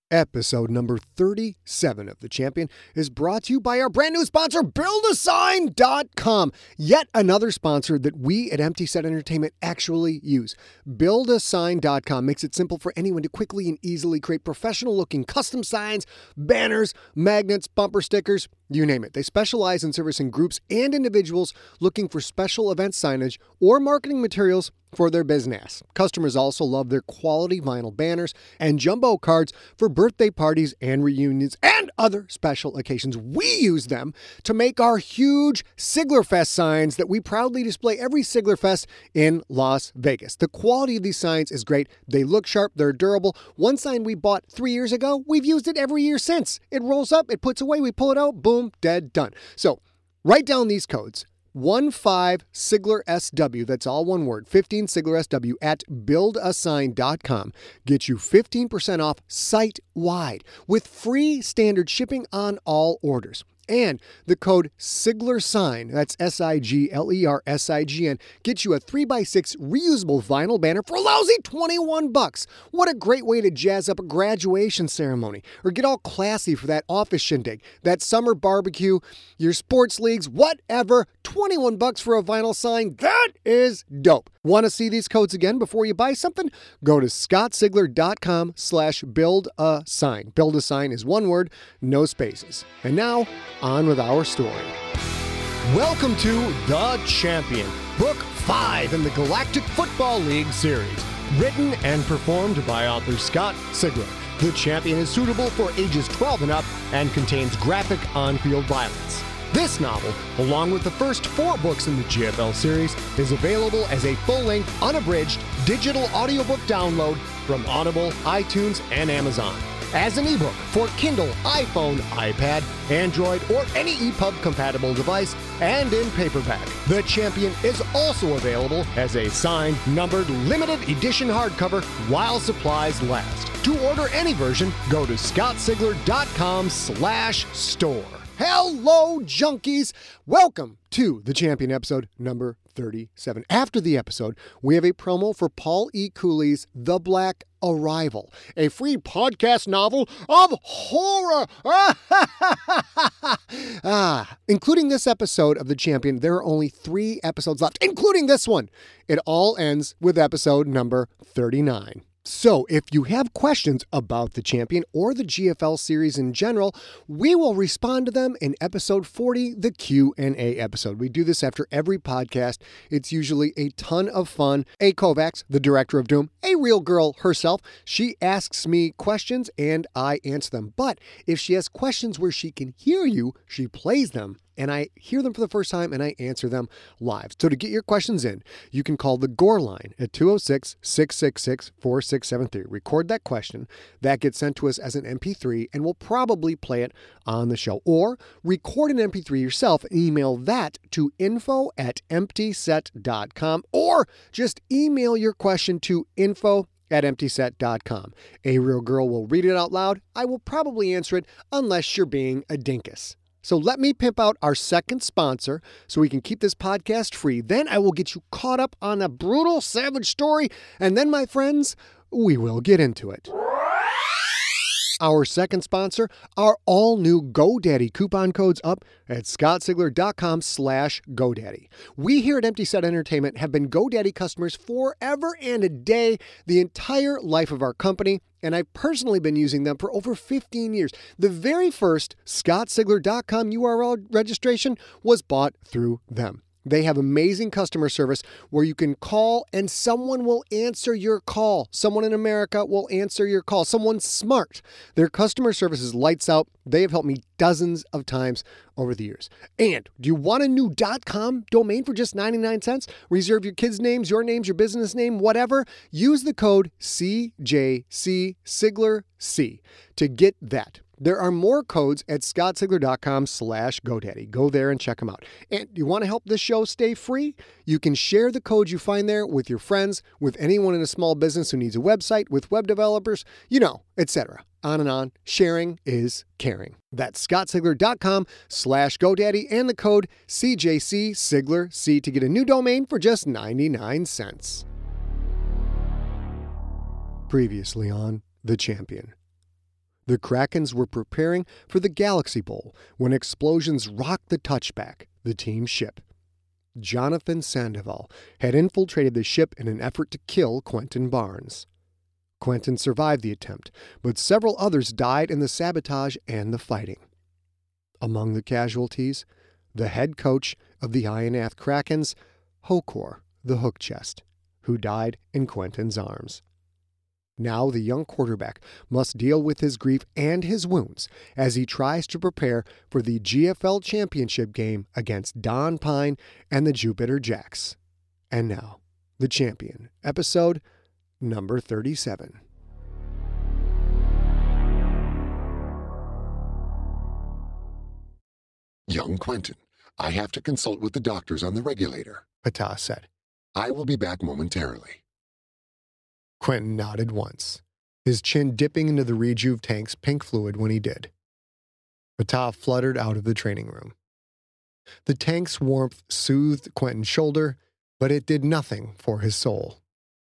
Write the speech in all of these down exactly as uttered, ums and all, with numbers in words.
Episode number thirty-seven of The Champion is brought to you by our brand new sponsor, Build A Sign dot com. Yet another sponsor that we at Empty Set Entertainment actually use. Build A Sign dot com makes it simple for anyone to quickly and easily create professional-looking custom signs, banners, magnets, bumper stickers, you name it. They specialize in servicing groups and individuals looking for special event signage or marketing materials for their business. Customers also love their quality vinyl banners and jumbo cards for birthday parties and reunions and other special occasions. We use them to make our huge Siglerfest signs that we proudly display every Siglerfest in Las Vegas. The quality of these signs is great. They look sharp. They're durable. One sign we bought three years ago, we've used it every year since. It rolls up, it puts away, we pull it out, boom, dead, done. So write down these codes. one five Sigler S W, that's all one word, fifteen Sigler S W at Build A Sign dot com. Get you fifteen percent off site-wide with free standard shipping on all orders. And the code SIGLERSIGN, that's S I G L E R S I G N, gets you a three by six reusable vinyl banner for a lousy twenty-one bucks. What a great way to jazz up a graduation ceremony or get all classy for that office shindig, that summer barbecue, your sports leagues, whatever. twenty-one bucks for a vinyl sign. That is dope. Want to see these codes again before you buy something? Go to scottsigler.com slash build a sign. Build a sign is one word, no spaces. And now, on with our story. Welcome to The Champion, Book five in the Galactic Football League series. Written and performed by author Scott Sigler. The Champion is suitable for ages twelve and up and contains graphic on-field violence. This novel, along with the first four books in the G F L series, is available as a full-length, unabridged, digital audiobook download from Audible, iTunes, and Amazon. As an ebook for Kindle, iPhone, iPad, Android, or any E P U B-compatible device, and in paperback. The Champion is also available as a signed, numbered, limited edition hardcover while supplies last. To order any version, go to scottsigler.com slash store. Hello, junkies! Welcome to The Champion episode number thirty-seven. After the episode, we have a promo for Paul E. Cooley's The Black Arrival, a free podcast novel of horror. ah, including this episode of The Champion, there are only three episodes left, including this one. It all ends with episode number thirty-nine. So, if you have questions about The Champion or the G F L series in general, we will respond to them in episode forty, the Q and A episode. We do this after every podcast. It's usually a ton of fun. A. Kovacs, the director of Doom, a real girl herself, she asks me questions and I answer them. But if she has questions where she can hear you, she plays them. And I hear them for the first time and I answer them live. So to get your questions in, you can call the Gore line at two oh six, six six six, four six seven three. Record that question. That gets sent to us as an M P three and we'll probably play it on the show. Or record an M P three yourself and email that to info at empty set dot com. Or just email your question to info at empty set dot com. A real girl will read it out loud. I will probably answer it unless you're being a dinkus. So let me pimp out our second sponsor so we can keep this podcast free. Then I will get you caught up on a brutal, savage story. And then, my friends, we will get into it. Our second sponsor, our all-new GoDaddy coupon codes up at scottsigler.com slash GoDaddy. We here at Empty Set Entertainment have been GoDaddy customers forever and a day, the entire life of our company, and I've personally been using them for over fifteen years. The very first scottsigler dot com U R L registration was bought through them. They have amazing customer service where you can call and someone will answer your call. Someone in America will answer your call. Someone smart. Their customer service is lights out. They have helped me dozens of times over the years. And do you want a new .com domain for just ninety-nine cents? Reserve your kids' names, your names, your business name, whatever. Use the code C J C Sigler C to get that. There are more codes at scottsigler.com slash GoDaddy. Go there and check them out. And you want to help this show stay free? You can share the codes you find there with your friends, with anyone in a small business who needs a website, with web developers, you know, et cetera. On and on. Sharing is caring. That's scottsigler.com slash GoDaddy and the code C J C Sigler C to get a new domain for just ninety-nine cents. Previously on The Champion. The Krakens were preparing for the Galaxy Bowl when explosions rocked the touchback, the team's ship. Jonathan Sandoval had infiltrated the ship in an effort to kill Quentin Barnes. Quentin survived the attempt, but several others died in the sabotage and the fighting. Among the casualties, the head coach of the Ionath Krakens, Hokor, the Hook Chest, who died in Quentin's arms. Now the young quarterback must deal with his grief and his wounds as he tries to prepare for the G F L championship game against Don Pine and the Jupiter Jacks. And now, The Champion, episode number thirty-seven. Young Quentin, I have to consult with the doctors on the regulator, Patah said. I will be back momentarily. Quentin nodded once, his chin dipping into the Rejuve tank's pink fluid when he did. Patah fluttered out of the training room. The tank's warmth soothed Quentin's shoulder, but it did nothing for his soul.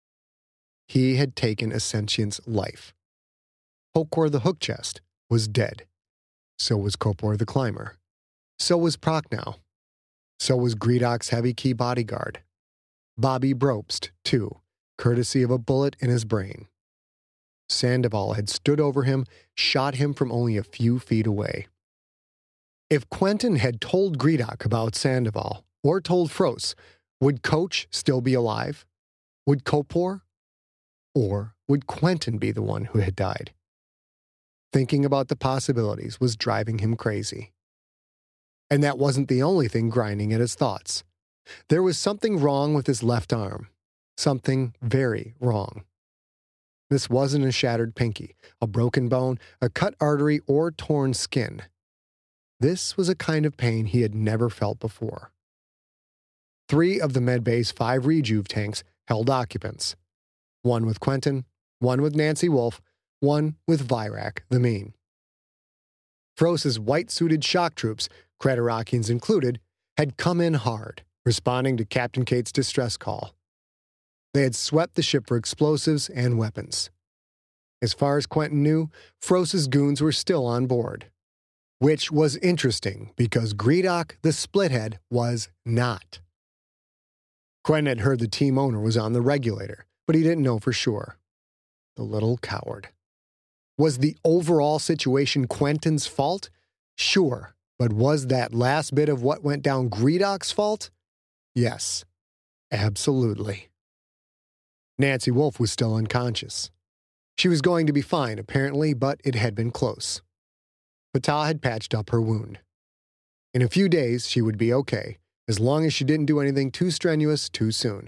He had taken a sentient's life. Hokor the Hook Chest was dead. So was Kopor the Climber. So was Prochnow. So was Gredok's heavy key bodyguard. Bobby Brobst, too, courtesy of a bullet in his brain. Sandoval had stood over him, shot him from only a few feet away. If Quentin had told Gredok about Sandoval, or told Frost, would Coach still be alive? Would Kopor? Or would Quentin be the one who had died? Thinking about the possibilities was driving him crazy. And that wasn't the only thing grinding at his thoughts. There was something wrong with his left arm. Something very wrong. This wasn't a shattered pinky, a broken bone, a cut artery, or torn skin. This was a kind of pain he had never felt before. Three of the medbay's five Rejuve tanks held occupants. One with Quentin, one with Nancy Wolf, one with Virak the Mean. Frost's white-suited shock troops, Creterakians included, had come in hard, responding to Captain Kate's distress call. They had swept the ship for explosives and weapons. As far as Quentin knew, Frost's goons were still on board. Which was interesting, because Gredok the Splithead was not. Quentin had heard the team owner was on the regulator, but he didn't know for sure. The little coward. Was the overall situation Quentin's fault? Sure, but was that last bit of what went down Gredok's fault? Yes, absolutely. Nancy Wolf was still unconscious. She was going to be fine, apparently, but it had been close. Patah had patched up her wound. In a few days, she would be okay, as long as she didn't do anything too strenuous too soon.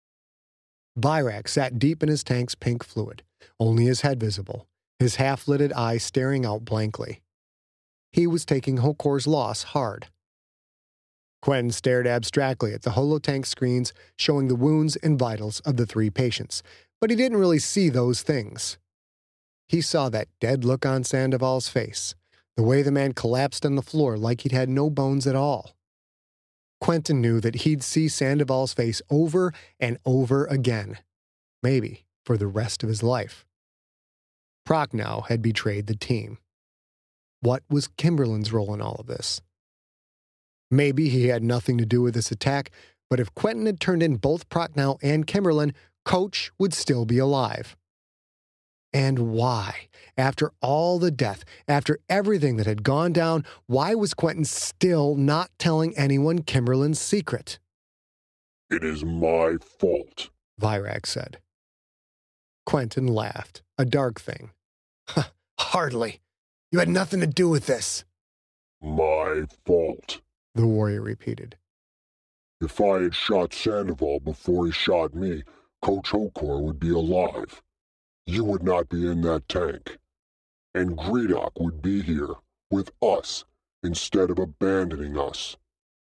Virak sat deep in his tank's pink fluid, only his head visible, his half-lidded eye staring out blankly. He was taking Hokor's loss hard. Quentin stared abstractly at the holotank screens showing the wounds and vitals of the three patients, but he didn't really see those things. He saw that dead look on Sandoval's face, the way the man collapsed on the floor like he'd had no bones at all. Quentin knew that he'd see Sandoval's face over and over again, maybe for the rest of his life. Prochnow had betrayed the team. What was Kimberlin's role in all of this? Maybe he had nothing to do with this attack, but if Quentin had turned in both Prochnow and Kimberlin, Coach would still be alive. And why? After all the death, after everything that had gone down, why was Quentin still not telling anyone Kimberlin's secret? It is my fault, Virak said. Quentin laughed, a dark thing. Hardly. You had nothing to do with this. My fault, the warrior repeated. If I had shot Sandoval before he shot me, Coach Hokor would be alive. You would not be in that tank. And Gredok would be here, with us, instead of abandoning us.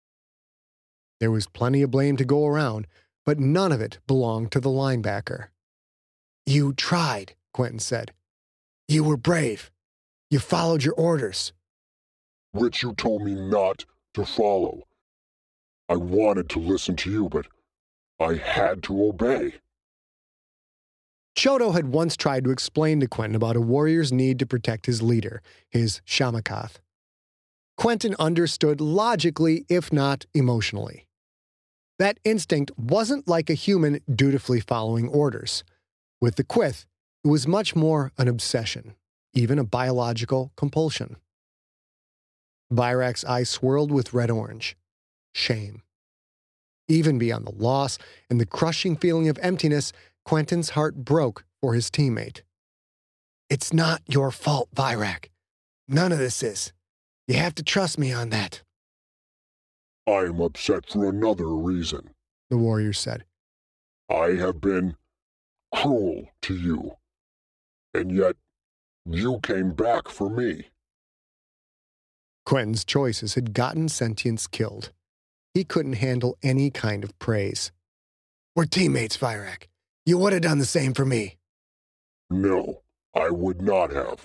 There was plenty of blame to go around, but none of it belonged to the linebacker. You tried, Quentin said. You were brave. You followed your orders. Which you told me not to follow. I wanted to listen to you, but I had to obey. Chodo had once tried to explain to Quentin about a warrior's need to protect his leader, his Shamakath. Quentin understood logically, if not emotionally. That instinct wasn't like a human dutifully following orders. With the Quyth, it was much more an obsession, even a biological compulsion. Virak's eyes swirled with red-orange. Shame. Even beyond the loss and the crushing feeling of emptiness, Quentin's heart broke for his teammate. It's not your fault, Virak. None of this is. You have to trust me on that. I am upset for another reason, the warrior said. I have been cruel to you, and yet you came back for me. Quentin's choices had gotten Sentience killed. He couldn't handle any kind of praise. We're teammates, Virak. You would have done the same for me. No, I would not have.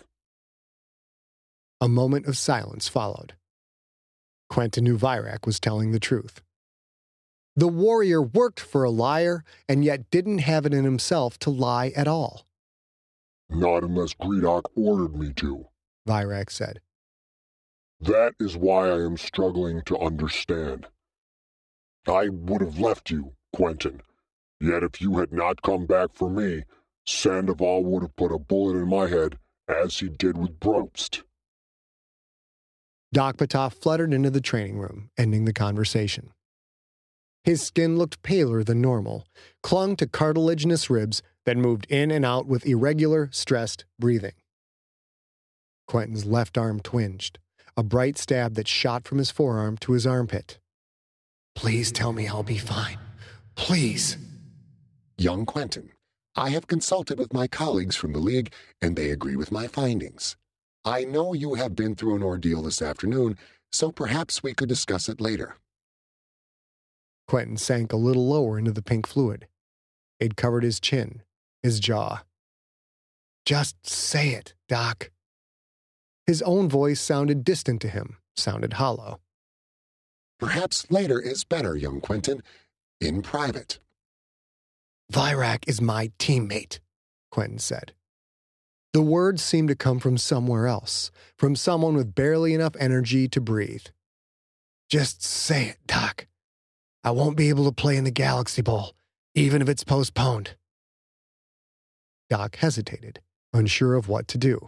A moment of silence followed. Quentin knew Virak was telling the truth. The warrior worked for a liar and yet didn't have it in himself to lie at all. Not unless Gredok ordered me to, Virak said. That is why I am struggling to understand. I would have left you, Quentin, yet if you had not come back for me, Sandoval would have put a bullet in my head as he did with Brobst. Doc Patah fluttered into the training room, ending the conversation. His skin looked paler than normal, clung to cartilaginous ribs that moved in and out with irregular, stressed breathing. Quentin's left arm twinged, a bright stab that shot from his forearm to his armpit. Please tell me I'll be fine. Please. Young Quentin, I have consulted with my colleagues from the League, and they agree with my findings. I know you have been through an ordeal this afternoon, so perhaps we could discuss it later. Quentin sank a little lower into the pink fluid. It covered his chin, his jaw. Just say it, Doc. His own voice sounded distant to him, sounded hollow. Perhaps later is better, young Quentin. In private. Virak is my teammate, Quentin said. The words seemed to come from somewhere else, from someone with barely enough energy to breathe. Just say it, Doc. I won't be able to play in the Galaxy Bowl, even if it's postponed. Doc hesitated, unsure of what to do.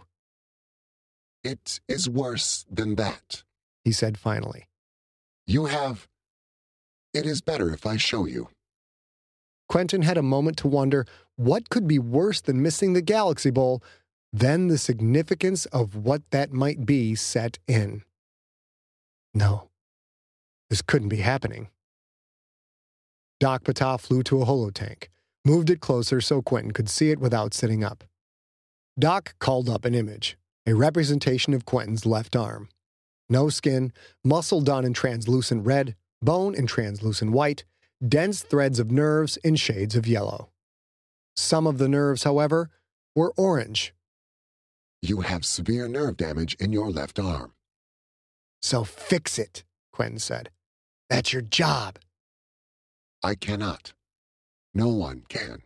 It is worse than that, he said finally. You have... It is better if I show you. Quentin had a moment to wonder what could be worse than missing the Galaxy Bowl. Then the significance of what that might be set in. No, this couldn't be happening. Doc Patah flew to a holotank, moved it closer so Quentin could see it without sitting up. Doc called up an image, a representation of Quentin's left arm. No skin, muscle done in translucent red, bone in translucent white, dense threads of nerves in shades of yellow. Some of the nerves, however, were orange. You have severe nerve damage in your left arm. So fix it, Quentin said. That's your job. I cannot. No one can.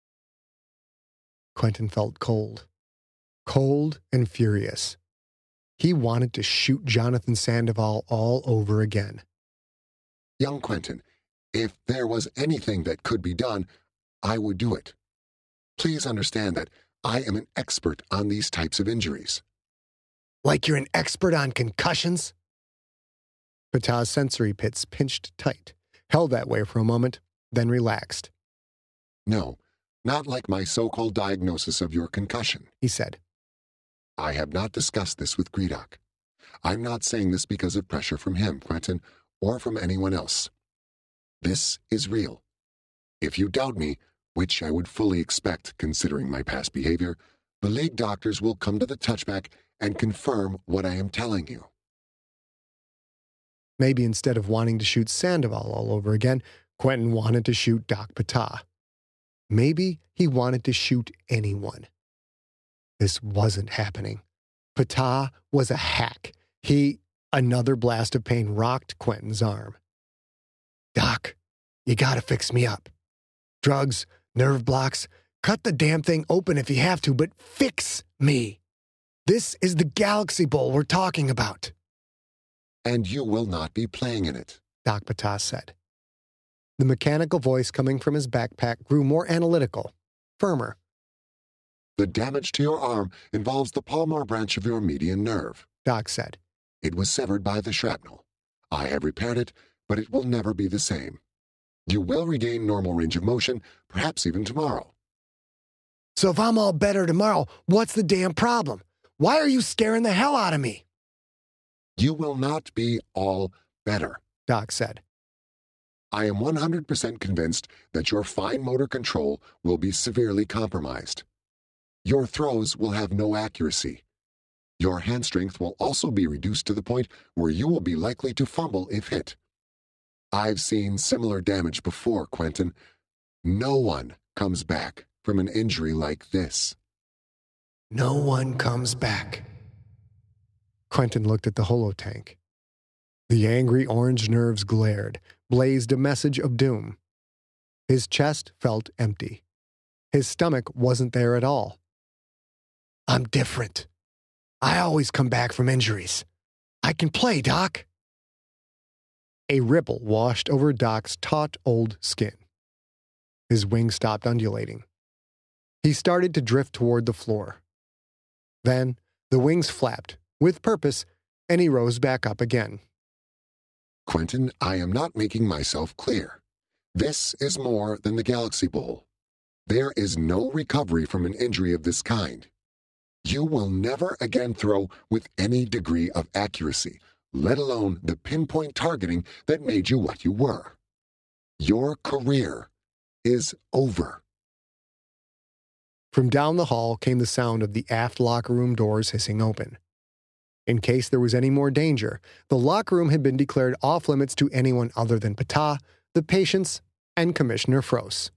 Quentin felt cold. Cold and furious. He wanted to shoot Jonathan Sandoval all over again. Young Quentin, if there was anything that could be done, I would do it. Please understand that I am an expert on these types of injuries. Like you're an expert on concussions? Patah's sensory pits pinched tight, held that way for a moment, then relaxed. No, not like my so-called diagnosis of your concussion, he said. I have not discussed this with Gredok. I'm not saying this because of pressure from him, Quentin, or from anyone else. This is real. If you doubt me, which I would fully expect considering my past behavior, the League doctors will come to the touchback and confirm what I am telling you. Maybe instead of wanting to shoot Sandoval all over again, Quentin wanted to shoot Doc Patah. Maybe he wanted to shoot anyone. This wasn't happening. Patah was a hack. He... Another blast of pain rocked Quentin's arm. Doc, you gotta fix me up. Drugs, nerve blocks, Cut the damn thing open if you have to, but fix me. This is the Galaxy Bowl we're talking about. And you will not be playing in it, Doc Batas said. The mechanical voice coming from his backpack grew more analytical, firmer. The damage to your arm involves the palmar branch of your median nerve, Doc said. It was severed by the shrapnel. I have repaired it, but it will never be the same. You will regain normal range of motion, perhaps even tomorrow. So if I'm all better tomorrow, what's the damn problem? Why are you scaring the hell out of me? You will not be all better, Doc said. I am one hundred percent convinced that your fine motor control will be severely compromised. Your throws will have no accuracy. Your hand strength will also be reduced to the point where you will be likely to fumble if hit. I've seen similar damage before, Quentin. No one comes back from an injury like this. No one comes back. Quentin looked at the holotank. The angry orange nerves glared, blazed a message of doom. His chest felt empty. His stomach wasn't there at all. I'm different. I always come back from injuries. I can play, Doc. A ripple washed over Doc's taut old skin. His wings stopped undulating. He started to drift toward the floor. Then the wings flapped, with purpose, and he rose back up again. Quentin, I am not making myself clear. This is more than the Galaxy Bowl. There is no recovery from an injury of this kind. You will never again throw with any degree of accuracy, let alone the pinpoint targeting that made you what you were. Your career is over. From down the hall came the sound of the aft locker room doors hissing open. In case there was any more danger, the locker room had been declared off limits to anyone other than Batas, the patients, and Commissioner Froese.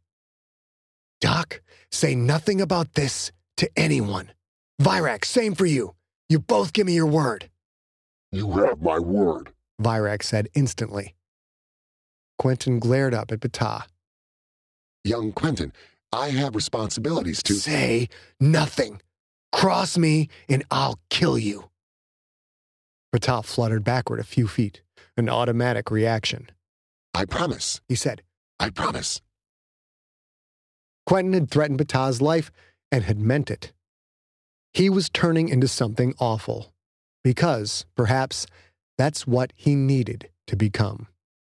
Doc, say nothing about this to anyone. Virak, same for you. You both give me your word. You have my word, Virak said instantly. Quentin glared up at Batas. Young Quentin, I have responsibilities to— Say nothing. Cross me and I'll kill you. Batas fluttered backward a few feet, an automatic reaction. I promise, he said. I promise. Quentin had threatened Batas' life and had meant it. He was turning into something awful, because, perhaps, that's what he needed to become.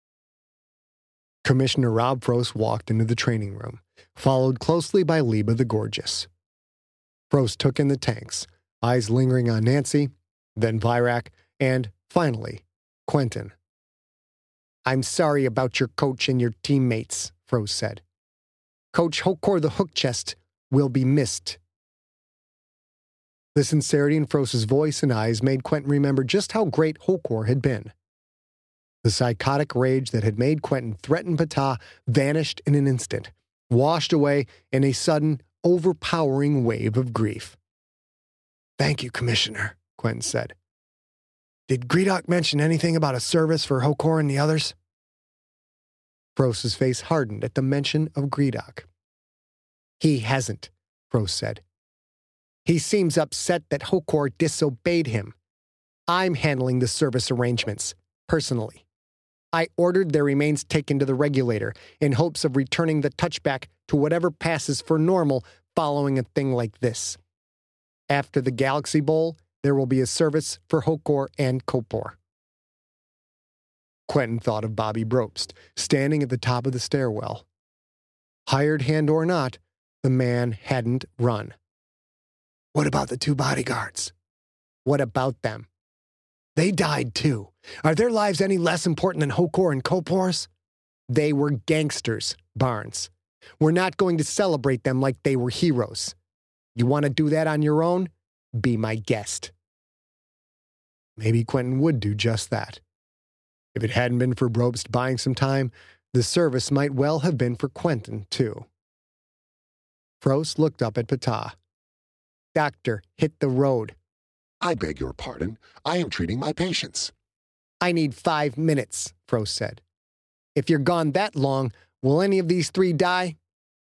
Commissioner Rob Froese walked into the training room, followed closely by Liba the Gorgeous. Froese took in the tanks, eyes lingering on Nancy, then Virak, and, finally, Quentin. I'm sorry about your coach and your teammates, Froese said. Coach Hokor the Hook Chest will be missed. The sincerity in Froese's voice and eyes made Quentin remember just how great Hokor had been. The psychotic rage that had made Quentin threaten Batas vanished in an instant, washed away in a sudden, overpowering wave of grief. Thank you, Commissioner, Quentin said. Did Gredok mention anything about a service for Hokor and the others? Froese's face hardened at the mention of Gredok. He hasn't, Froese said. He seems upset that Hokor disobeyed him. I'm handling the service arrangements, personally. I ordered their remains taken to the regulator in hopes of returning the touchback to whatever passes for normal following a thing like this. After the Galaxy Bowl, there will be a service for Hokor and Kopor. Quentin thought of Bobby Brobst, standing at the top of the stairwell. Hired hand or not, the man hadn't run. What about the two bodyguards? What about them? They died too. Are their lives any less important than Hokor and Kopor's? They were gangsters, Barnes. We're not going to celebrate them like they were heroes. You want to do that on your own? Be my guest. Maybe Quentin would do just that. If it hadn't been for Brobst buying some time, the service might well have been for Quentin, too. Froese looked up at Batas. Doctor, hit the road. I beg your pardon. I am treating my patients. I need five minutes, Froese said. If you're gone that long, will any of these three die?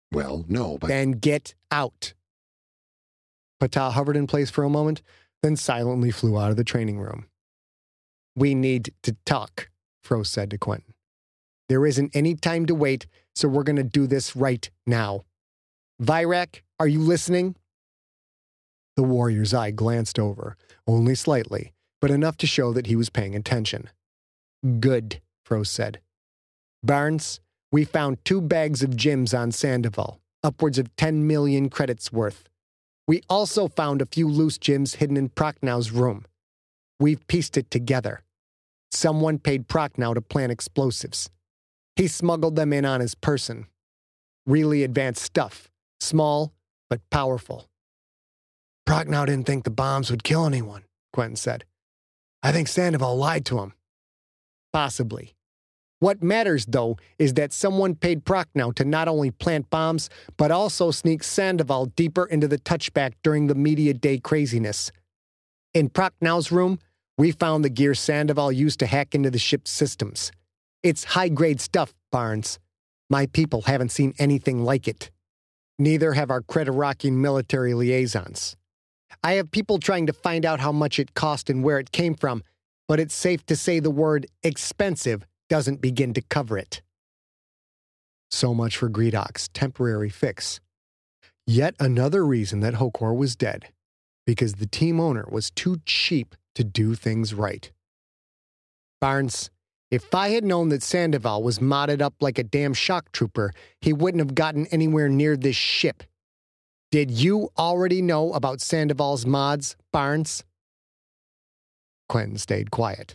Well, no, but... Then get out. Patah hovered in place for a moment, then silently flew out of the training room. We need to talk, Frost said to Quentin. There isn't any time to wait, so we're going to do this right now. Virak, are you listening? The warrior's eye glanced over, only slightly, but enough to show that he was paying attention. Good, Frost said. Barnes, we found two bags of gems on Sandoval, upwards of ten million credits worth. We also found a few loose gems hidden in Prochnow's room. We've pieced it together. Someone paid Prochnow to plant explosives. He smuggled them in on his person. Really advanced stuff, small but powerful. Prochnow didn't think the bombs would kill anyone, Quentin said. I think Sandoval lied to him. Possibly. What matters, though, is that someone paid Prochnow to not only plant bombs, but also sneak Sandoval deeper into the touchback during the media day craziness. In Prochnow's room, we found the gear Sandoval used to hack into the ship's systems. It's high-grade stuff, Barnes. My people haven't seen anything like it. Neither have our Creterakian military liaisons. I have people trying to find out how much it cost and where it came from, but it's safe to say the word expensive doesn't begin to cover it. So much for Gredok's temporary fix. Yet another reason that Hokor was dead, because the team owner was too cheap to do things right. Barnes, if I had known that Sandoval was modded up like a damn shock trooper, he wouldn't have gotten anywhere near this ship. Did you already know about Sandoval's mods, Barnes? Quentin stayed quiet.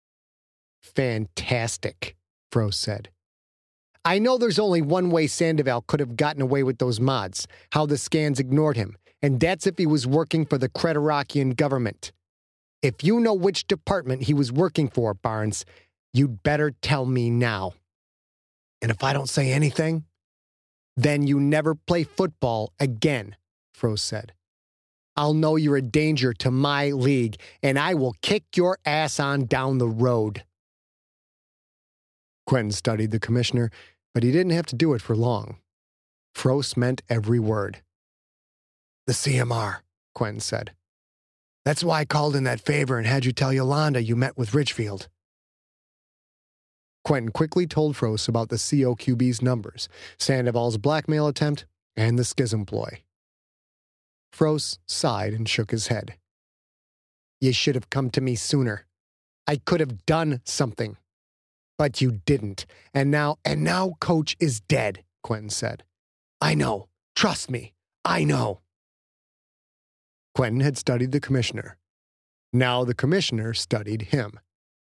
Fantastic, Frost said. I know there's only one way Sandoval could have gotten away with those mods, how the scans ignored him, and that's if he was working for the Creterakian government. If you know which department he was working for, Barnes, you'd better tell me now. And if I don't say anything, then you never play football again, Frost said. I'll know you're a danger to my league, and I will kick your ass on down the road. Quentin studied the commissioner, but he didn't have to do it for long. Frost meant every word. The C M R, Quentin said. That's why I called in that favor and had you tell Yolanda you met with Richfield. Quentin quickly told Frost about the C O Q B's numbers, Sandoval's blackmail attempt, and the schism ploy. Frost sighed and shook his head. You should have come to me sooner. I could have done something. But you didn't. And now, and now Coach is dead, Quentin said. I know. Trust me. I know. Quentin had studied the commissioner. Now the commissioner studied him.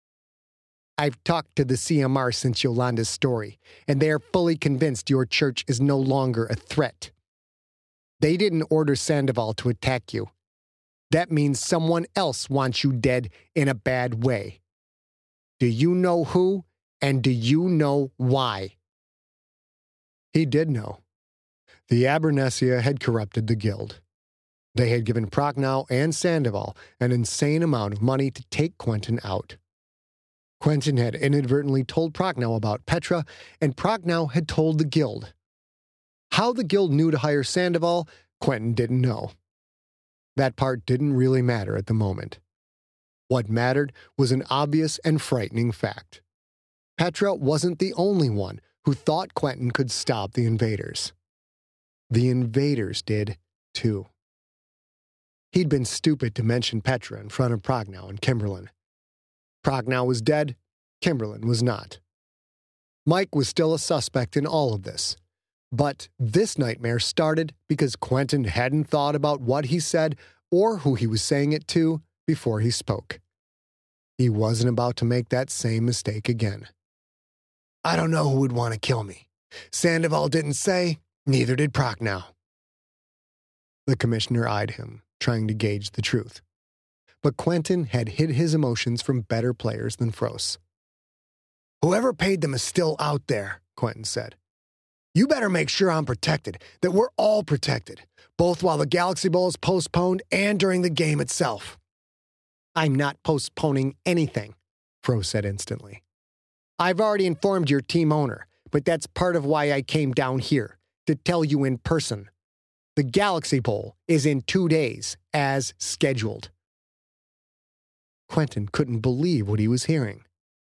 I've talked to the C M R since Yolanda's story, and they are fully convinced your church is no longer a threat. They didn't order Sandoval to attack you. That means someone else wants you dead in a bad way. Do you know who, and do you know why? He did know. The Abernetsia had corrupted the guild. They had given Prochnow and Sandoval an insane amount of money to take Quentin out. Quentin had inadvertently told Prochnow about Petra, and Prochnow had told the guild. How the guild knew to hire Sandoval, Quentin didn't know. That part didn't really matter at the moment. What mattered was an obvious and frightening fact. Petra wasn't the only one who thought Quentin could stop the invaders. The invaders did, too. He'd been stupid to mention Petra in front of Prochnow and Kimberlin. Prochnow was dead, Kimberlin was not. Mike was still a suspect in all of this. But this nightmare started because Quentin hadn't thought about what he said or who he was saying it to before he spoke. He wasn't about to make that same mistake again. I don't know who would want to kill me. Sandoval didn't say, neither did Prochnow. The commissioner eyed him, trying to gauge the truth. But Quentin had hid his emotions from better players than Frost. Whoever paid them is still out there, Quentin said. You better make sure I'm protected, that we're all protected, both while the Galaxy Bowl is postponed and during the game itself. I'm not postponing anything, Frost said instantly. I've already informed your team owner, but that's part of why I came down here, to tell you in person. The Galaxy Bowl is in two days, as scheduled. Quentin couldn't believe what he was hearing.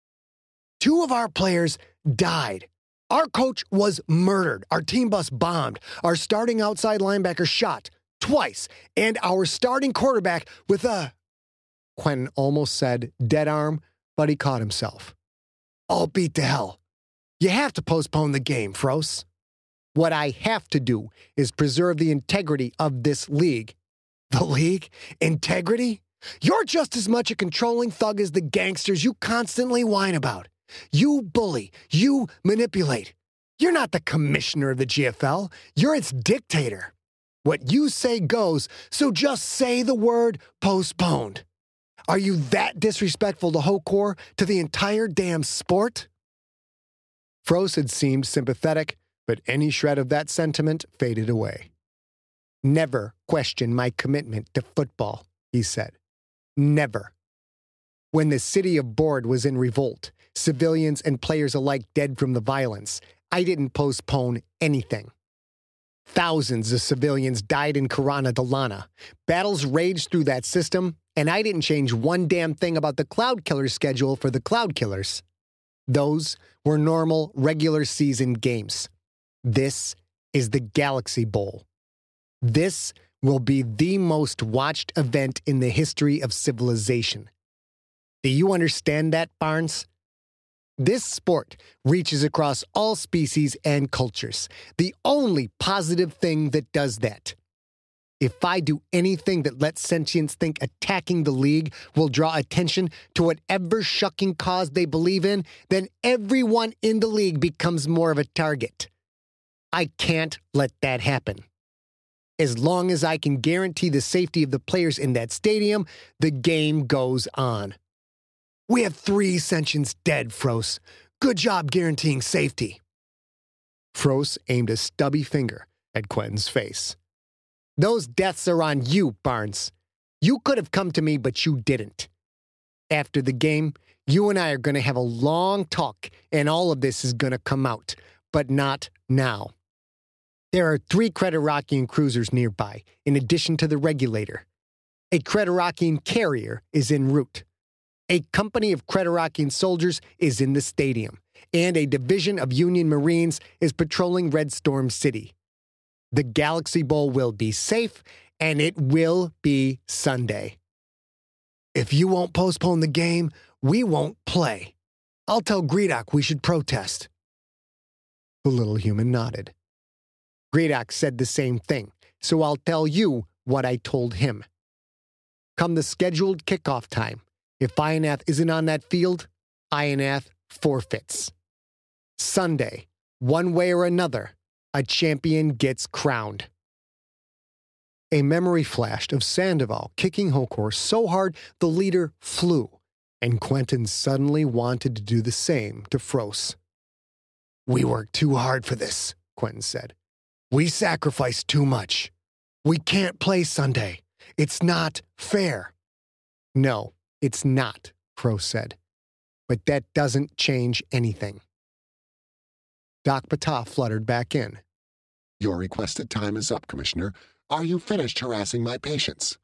Two of our players died. Our coach was murdered. Our team bus bombed. Our starting outside linebacker shot twice. And our starting quarterback with a... Quentin almost said dead arm, but he caught himself. All beat to hell. You have to postpone the game, Fros. What I have to do is preserve the integrity of this league. The league? Integrity? You're just as much a controlling thug as the gangsters you constantly whine about. You bully. You manipulate. You're not the commissioner of the G F L. You're its dictator. What you say goes, so just say the word postponed. Are you that disrespectful to Hokor, to the entire damn sport? Fros had seemed sympathetic, but any shred of that sentiment faded away. Never question my commitment to football, he said. Never. When the city of Bord was in revolt, civilians and players alike dead from the violence, I didn't postpone anything. Thousands of civilians died in Karana Delana. Battles raged through that system, and I didn't change one damn thing about the Cloud Killers schedule for the Cloud Killers. Those were normal, regular season games. This is the Galaxy Bowl. This will be the most watched event in the history of civilization. Do you understand that, Barnes? This sport reaches across all species and cultures. The only positive thing that does that. If I do anything that lets sentients think attacking the league will draw attention to whatever shucking cause they believe in, then everyone in the league becomes more of a target. I can't let that happen. As long as I can guarantee the safety of the players in that stadium, the game goes on. We have three sentients dead, Fros. Good job guaranteeing safety. Fros aimed a stubby finger at Quentin's face. Those deaths are on you, Barnes. You could have come to me, but you didn't. After the game, you and I are going to have a long talk, and all of this is going to come out, but not now. There are three Creterakian cruisers nearby, in addition to the Regulator. A Creterakian carrier is en route. A company of Creterakian soldiers is in the stadium, and a division of Union Marines is patrolling Red Storm City. The Galaxy Bowl will be safe, and it will be Sunday. If you won't postpone the game, we won't play. I'll tell Greedock we should protest. The little human nodded. Greedock said the same thing, so I'll tell you what I told him. Come the scheduled kickoff time, if Ionath isn't on that field, Ionath forfeits. Sunday, one way or another, a champion gets crowned. A memory flashed of Sandoval kicking Hokor so hard the leader flew, and Quentin suddenly wanted to do the same to Fros. We worked too hard for this, Quentin said. We sacrificed too much. We can't play Sunday. It's not fair. No, it's not, Fros said. But that doesn't change anything. Doc Patah fluttered back in. Your requested time is up, Commissioner. Are you finished harassing my patients?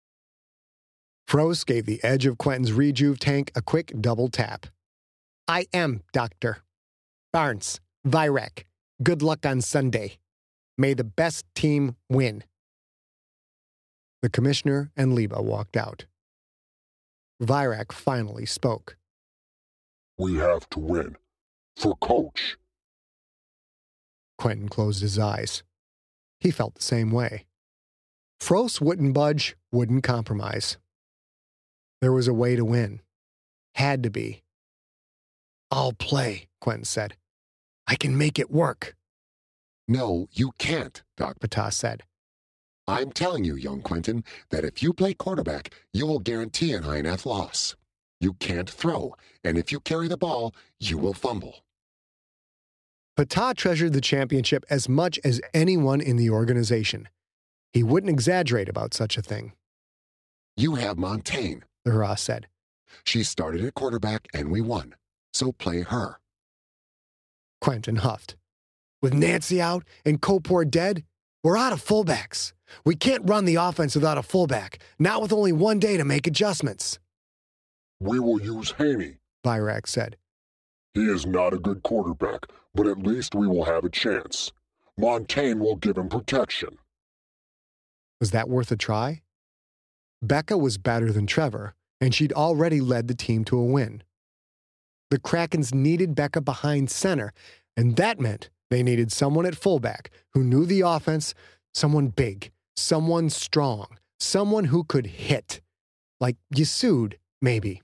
Fros gave the edge of Quentin's rejuve tank a quick double tap. I am, Doctor. Barnes, Virek, good luck on Sunday. May the best team win. The Commissioner and Liba walked out. Virek finally spoke. We have to win. For Coach. Quentin closed his eyes. He felt the same way. Fros wouldn't budge, wouldn't compromise. There was a way to win. Had to be. I'll play, Quentin said. I can make it work. No, you can't, Doc Patah said. I'm telling you, young Quentin, that if you play quarterback, you will guarantee an Ionath loss. You can't throw, and if you carry the ball, you will fumble. Patah treasured the championship as much as anyone in the organization. He wouldn't exaggerate about such a thing. You have Montaigne, the Hurrah said. She started at quarterback and we won, so play her. Quentin huffed. With Nancy out and Kopor dead, we're out of fullbacks. We can't run the offense without a fullback, not with only one day to make adjustments. We will use Haney, Virak said. He is not a good quarterback, but at least we will have a chance. Montaigne will give him protection. Was that worth a try? Becca was better than Trevor, and she'd already led the team to a win. The Krakens needed Becca behind center, and that meant they needed someone at fullback who knew the offense, someone big, someone strong, someone who could hit. Like Yasud, maybe.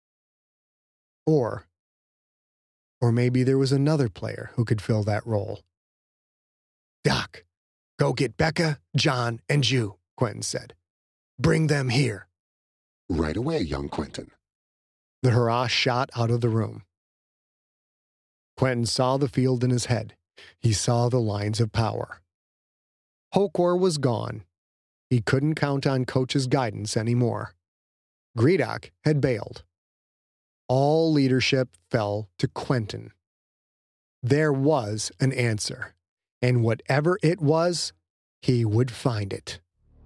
Or, or maybe there was another player who could fill that role. Doc, go get Becca, John, and Jew, Quentin said. Bring them here. Right away, young Quentin. The hurrah shot out of the room. Quentin saw the field in his head. He saw the lines of power. Hokor was gone. He couldn't count on Coach's guidance anymore. Gredok had bailed. All leadership fell to Quentin. There was an answer, and whatever it was, he would find it.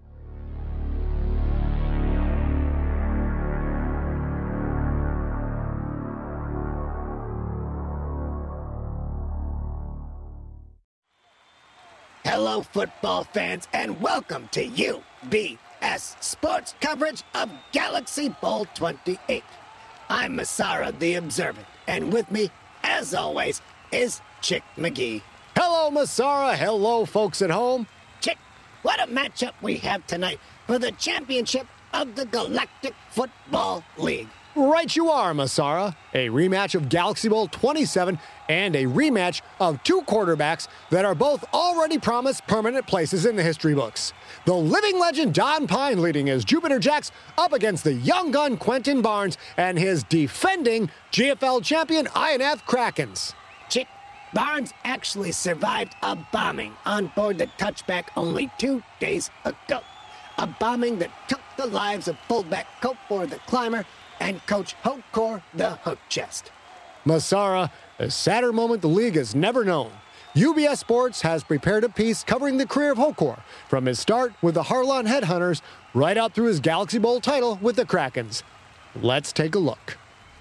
Hello, football fans, and welcome to U B S Sports coverage of Galaxy Bowl twenty-eight. I'm Masara the Observant, and with me, as always, is Chick McGee. Hello, Masara. Hello, folks at home. Chick, what a matchup we have tonight for the championship of the Galactic Football League. Right you are, Masara. A rematch of Galaxy Bowl twenty-seven and a rematch of two quarterbacks that are both already promised permanent places in the history books. The living legend Don Pine leading his Jupiter Jacks up against the young gun Quentin Barnes and his defending G F L champion I N F Krakens. Chick, Barnes actually survived a bombing on board the Touchback only two days ago. A bombing that took the lives of fullback Kopor the Climber and Coach Hokor the Hook Chest. Masara, a sadder moment the league has never known. U B S Sports has prepared a piece covering the career of Hokor, from his start with the Harlan Headhunters right out through his Galaxy Bowl title with the Krakens. Let's take a look.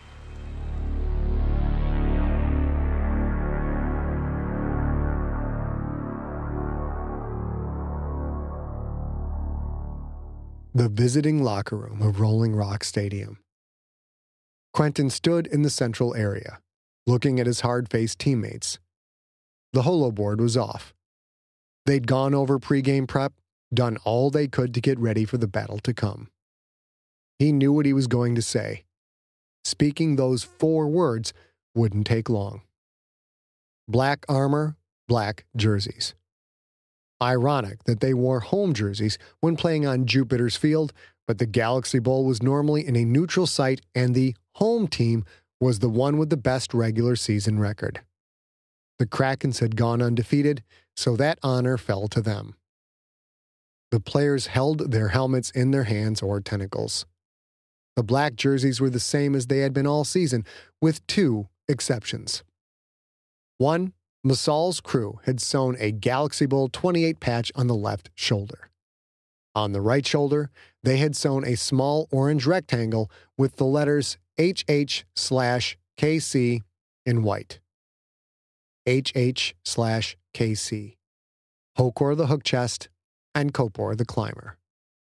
The visiting locker room of Rolling Rock Stadium. Quentin stood in the central area, looking at his hard-faced teammates. The holo board was off. They'd gone over pregame prep, done all they could to get ready for the battle to come. He knew what he was going to say. Speaking those four words wouldn't take long. Black armor, black jerseys. Ironic that they wore home jerseys when playing on Jupiter's field, but the Galaxy Bowl was normally in a neutral site and the home team was the one with the best regular season record. The Krakens had gone undefeated, so that honor fell to them. The players held their helmets in their hands or tentacles. The black jerseys were the same as they had been all season, with two exceptions. One, Masal's crew had sewn a Galaxy Bowl twenty-eight patch on the left shoulder. On the right shoulder, they had sewn a small orange rectangle with the letters H H slash K C in white. H H slash K C. Hokor the Hook Chest and Kopor the Climber.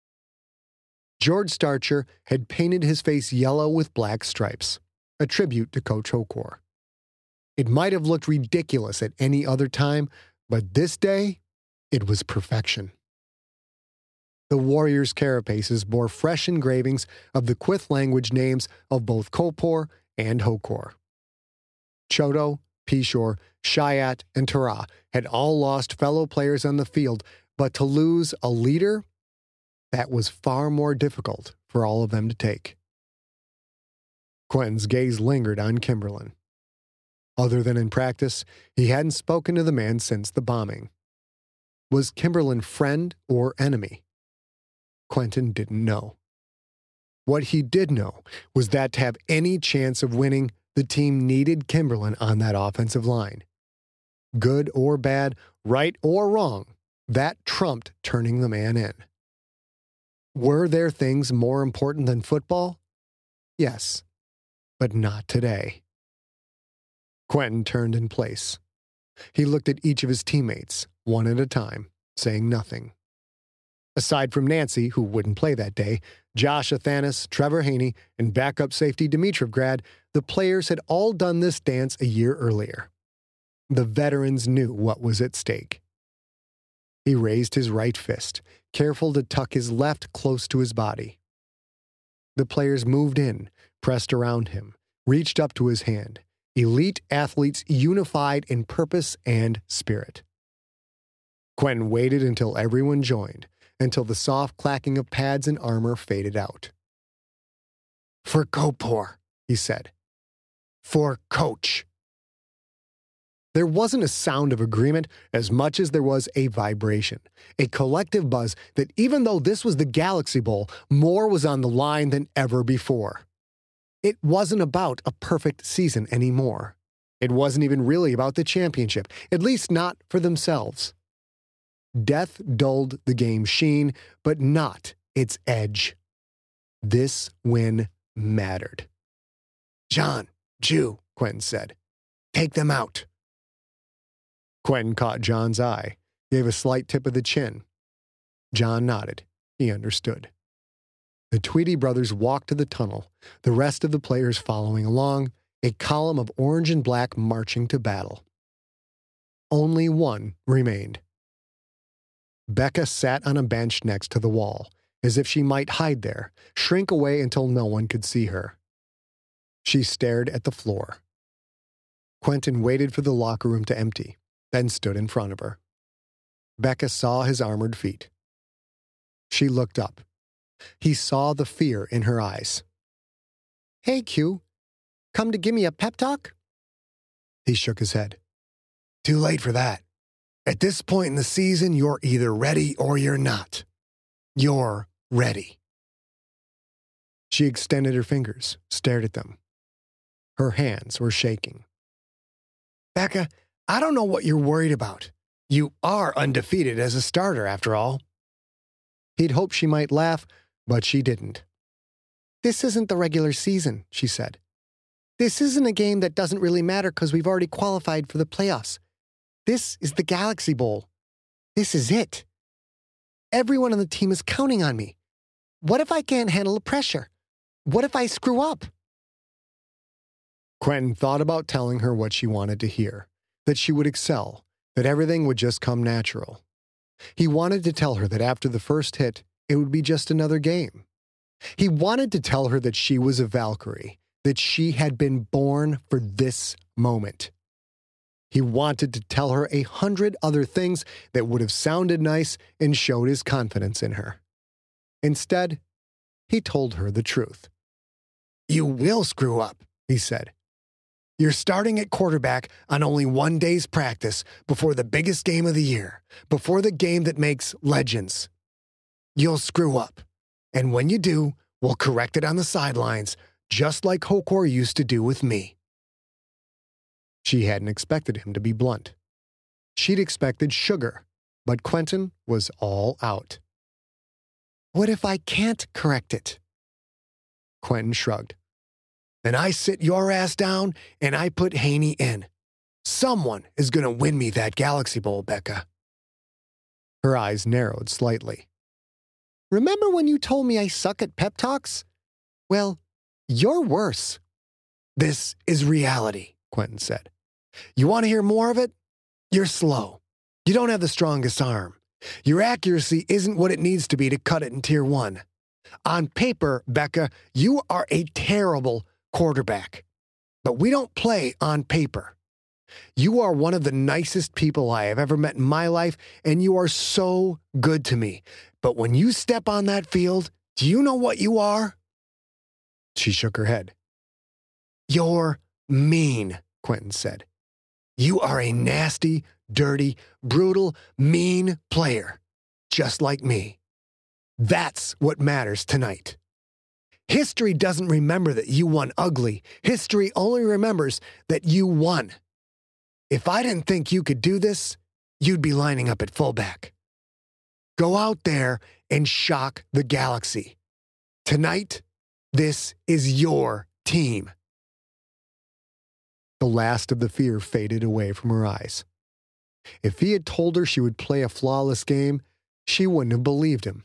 George Starcher had painted his face yellow with black stripes, a tribute to Coach Hokor. It might have looked ridiculous at any other time, but this day, it was perfection. The Warriors' carapaces bore fresh engravings of the Quyth language names of both Kopor and Hokor. Chodo, Pishore, Shayat, and Tara had all lost fellow players on the field, but to lose a leader, that was far more difficult for all of them to take. Quentin's gaze lingered on Kimberlin. Other than in practice, he hadn't spoken to the man since the bombing. Was Kimberlin friend or enemy? Quentin didn't know. What he did know was that to have any chance of winning, the team needed Kimberlin on that offensive line. Good or bad, right or wrong, that trumped turning the man in. Were there things more important than football? Yes, but not today. Quentin turned in place. He looked at each of his teammates, one at a time, saying nothing. Aside from Nancy, who wouldn't play that day, Josh Athanas, Trevor Haney, and backup safety Dimitrovgrad, the players had all done this dance a year earlier. The veterans knew what was at stake. He raised his right fist, careful to tuck his left close to his body. The players moved in, pressed around him, reached up to his hand. Elite athletes unified in purpose and spirit. Quentin waited until everyone joined, until the soft clacking of pads and armor faded out. "For Kopor," he said. "For Coach." There wasn't a sound of agreement as much as there was a vibration, a collective buzz that even though this was the Galaxy Bowl, more was on the line than ever before. It wasn't about a perfect season anymore. It wasn't even really about the championship, at least not for themselves. Death dulled the game's sheen, but not its edge. This win mattered. "John, Jew," Quentin said. "Take them out." Quentin caught John's eye, gave a slight tip of the chin. John nodded. He understood. The Tweedy brothers walked to the tunnel, the rest of the players following along, a column of orange and black marching to battle. Only one remained. Becca sat on a bench next to the wall, as if she might hide there, shrink away until no one could see her. She stared at the floor. Quentin waited for the locker room to empty, then stood in front of her. Becca saw his armored feet. She looked up. He saw the fear in her eyes. "Hey, Q, come to give me a pep talk?" He shook his head. "Too late for that. At this point in the season, you're either ready or you're not. You're ready." She extended her fingers, stared at them. Her hands were shaking. "Becca, I don't know what you're worried about. You are undefeated as a starter, after all." He'd hoped she might laugh, but she didn't. "This isn't the regular season," she said. "This isn't a game that doesn't really matter because we've already qualified for the playoffs. This is the Galaxy Bowl. This is it. Everyone on the team is counting on me. What if I can't handle the pressure? What if I screw up?" Quentin thought about telling her what she wanted to hear, that she would excel, that everything would just come natural. He wanted to tell her that after the first hit, it would be just another game. He wanted to tell her that she was a Valkyrie, that she had been born for this moment. He wanted to tell her a hundred other things that would have sounded nice and showed his confidence in her. Instead, he told her the truth. "You will screw up," he said. "You're starting at quarterback on only one day's practice before the biggest game of the year, before the game that makes legends. You'll screw up, and when you do, we'll correct it on the sidelines, just like Hokor used to do with me." She hadn't expected him to be blunt. She'd expected sugar, but Quentin was all out. "What if I can't correct it?" Quentin shrugged. "Then I sit your ass down and I put Haney in. Someone is going to win me that Galaxy Bowl, Becca." Her eyes narrowed slightly. "Remember when you told me I suck at pep talks? Well, you're worse." "This is reality," Quentin said. "You want to hear more of it? You're slow. You don't have the strongest arm. Your accuracy isn't what it needs to be to cut it in tier one. On paper, Becca, you are a terrible quarterback. But we don't play on paper. You are one of the nicest people I have ever met in my life, and you are so good to me. But when you step on that field, do you know what you are?" She shook her head. "You're mean," Quentin said. "You are a nasty, dirty, brutal, mean player, just like me. That's what matters tonight. History doesn't remember that you won ugly. History only remembers that you won. If I didn't think you could do this, you'd be lining up at fullback. Go out there and shock the galaxy. Tonight, this is your team. The last of the fear faded away from her eyes. If he had told her she would play a flawless game, she wouldn't have believed him.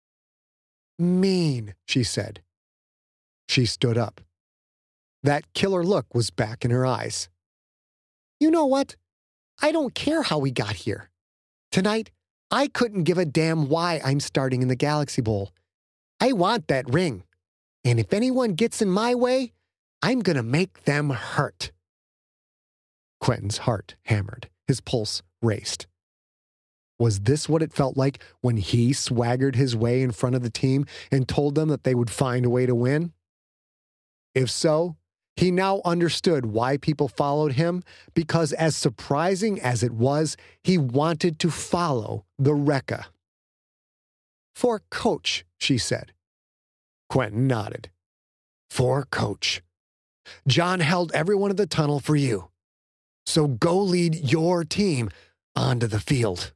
Mean, she said. She stood up. That killer look was back in her eyes. You know what? I don't care how we got here. Tonight, I couldn't give a damn why I'm starting in the Galaxy Bowl. I want that ring. And if anyone gets in my way, I'm going to make them hurt. Quentin's heart hammered. His pulse raced. Was this what it felt like when he swaggered his way in front of the team and told them that they would find a way to win? If so, he now understood why people followed him, because as surprising as it was, he wanted to follow the Rekka. For Coach, she said. Quentin nodded. For Coach. John held everyone in the tunnel for you. So go lead your team onto the field.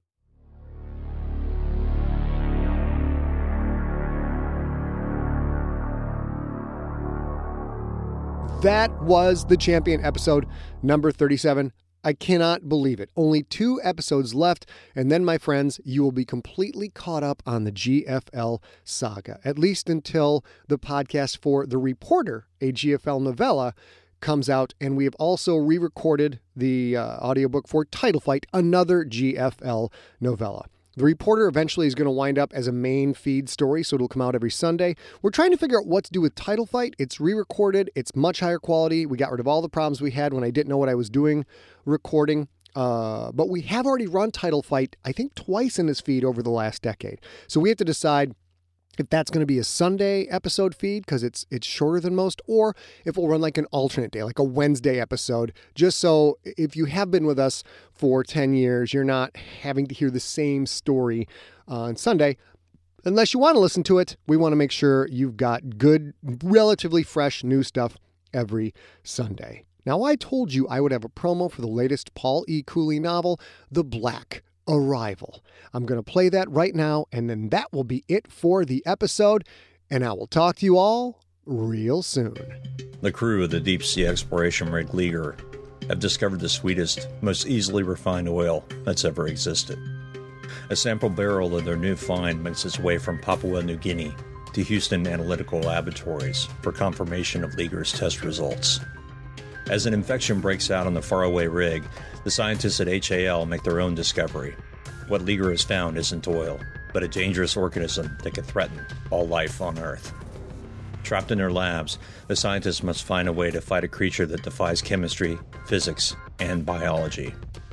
That was The Champion, episode number thirty-seven. I cannot believe it. Only two episodes left, and then, my friends, you will be completely caught up on the G F L saga, at least until the podcast for The Reporter, a G F L novella, comes out, and we have also re-recorded the uh, audiobook for Title Fight, another G F L novella. The Reporter eventually is going to wind up as a main feed story, so it'll come out every Sunday. We're trying to figure out what to do with Title Fight. It's re-recorded. It's much higher quality. We got rid of all the problems we had when I didn't know what I was doing recording. Uh, but we have already run Title Fight, I think, twice in this feed over the last decade. So we have to decide if that's going to be a Sunday episode feed because it's it's shorter than most, or if we'll run like an alternate day, like a Wednesday episode, just so if you have been with us for ten years, you're not having to hear the same story on Sunday. Unless you want to listen to it, we want to make sure you've got good, relatively fresh new stuff every Sunday. Now, I told you I would have a promo for the latest Paul E. Cooley novel, The Black Arrival. I'm going to play that right now, and then that will be it for the episode, and I will talk to you all real soon. The crew of the deep-sea exploration rig Leaguer have discovered the sweetest, most easily refined oil that's ever existed. A sample barrel of their new find makes its way from Papua New Guinea to Houston Analytical Laboratories for confirmation of Leaguer's test results. As an infection breaks out on the faraway rig, the scientists at H A L make their own discovery. What Leaguer has found isn't oil, but a dangerous organism that could threaten all life on Earth. Trapped in their labs, the scientists must find a way to fight a creature that defies chemistry, physics, and biology.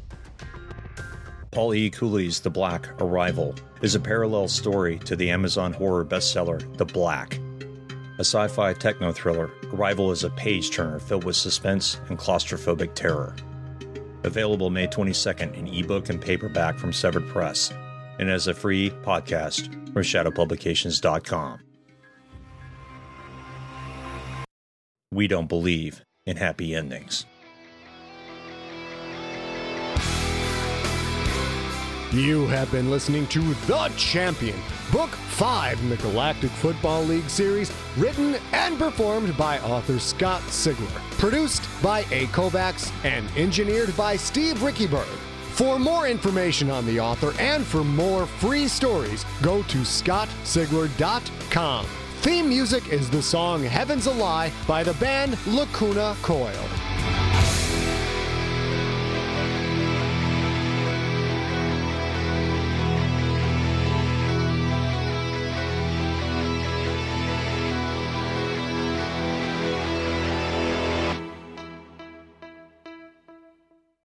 Paul E. Cooley's The Black Arrival is a parallel story to the Amazon horror bestseller The Black. A sci-fi techno-thriller, Arrival is a page-turner filled with suspense and claustrophobic terror. Available May twenty-second in ebook and paperback from Severed Press, and as a free podcast from shadow publications dot com. We don't believe in happy endings. You have been listening to The Champion, Book five in the Galactic Football League series, written and performed by author Scott Sigler, produced by A. Kovacs, and engineered by Steve Rickyberg. For more information on the author and for more free stories, go to scott sigler dot com. Theme music is the song Heaven's a Lie by the band Lacuna Coil.